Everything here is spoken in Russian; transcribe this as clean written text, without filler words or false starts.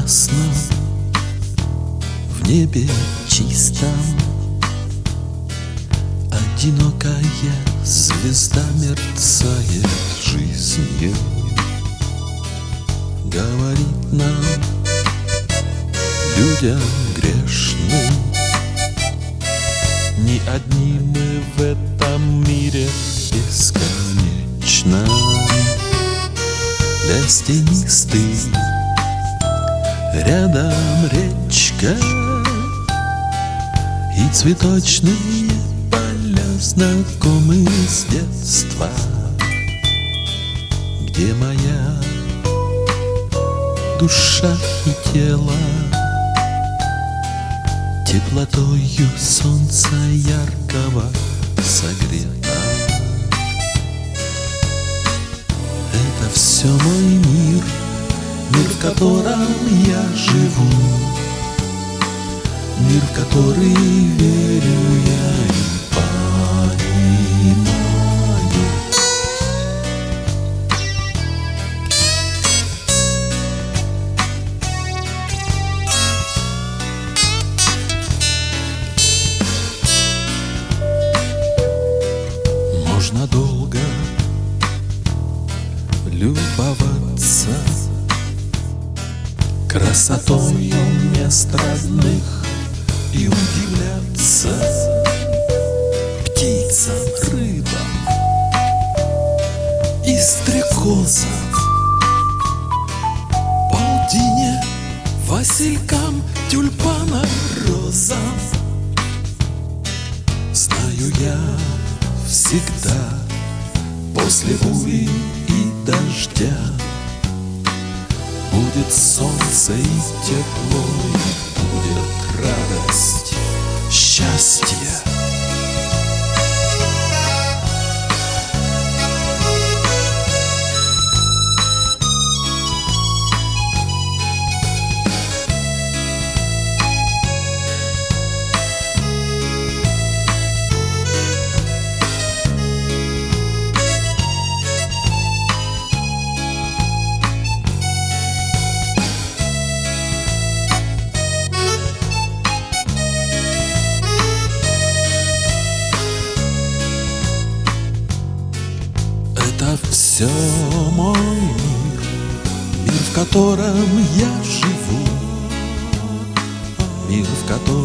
ясном, в небе чистом одинокая звезда мерцает жизнью. Говорит нам, людям грешным, не одни мы в этом мире бесконечном. Лес тенистый, рядом речка и цветочные поля, знакомые с детства, где моя душа и тело теплотою солнца яркого согрета. Это все мой мир, мир, в котором я живу, мир, в который верю я и понимаю. Можно долго любоваться красотою мест родных и удивляться птицам, рыбам и стрекозам, полдине, василькам, тюльпанам, розам. Знаю я, всегда после бури и дождя будет солнце и тепло, и будет радость, счастье. Это все мой мир, мир, в котором я живу, мир, в котором